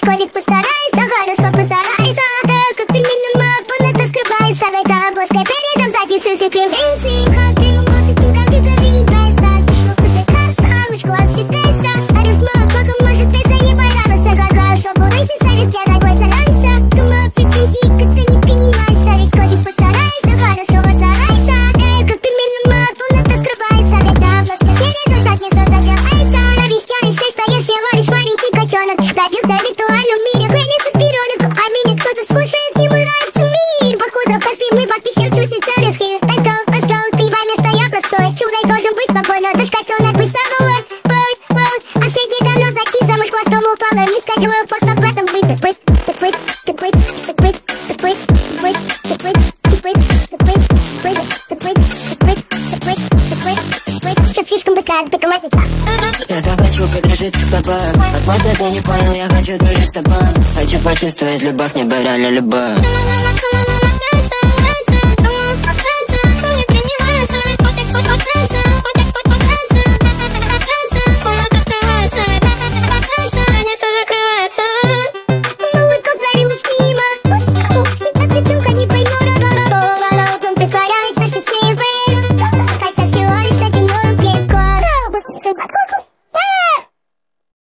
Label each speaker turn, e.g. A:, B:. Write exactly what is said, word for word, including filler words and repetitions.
A: котик постарается, хорошо постарается. Как пельмень на планета скрывается. Когда обложка передом, сзади все секрет. Добился виртуальном мире, хренится с пироником, а меня кто-то слушает, ему нравится мир. Походу поспим мы, подпишем чуть-чуть целых хер. Let's go, let's go, ты поймешь, что я простой. Чудой должен быть спокойно, дочка, что напись собой. Вот, вот, а средний давно закис, а муж хвостом упала. Не скачиваю пост, об этом быть. Так быть, так быть, так быть, так быть, так быть, так быть, так быть, так быть, так быть, так быть, так быть, так быть, так быть, так быть, так быть. Чё фишкам быка, быка мазица.
B: Я так хочу подружиться с тобой. Отмотать ты не понял, я хочу дружить с тобой. Хочу почувствовать любовь, не реально любовь.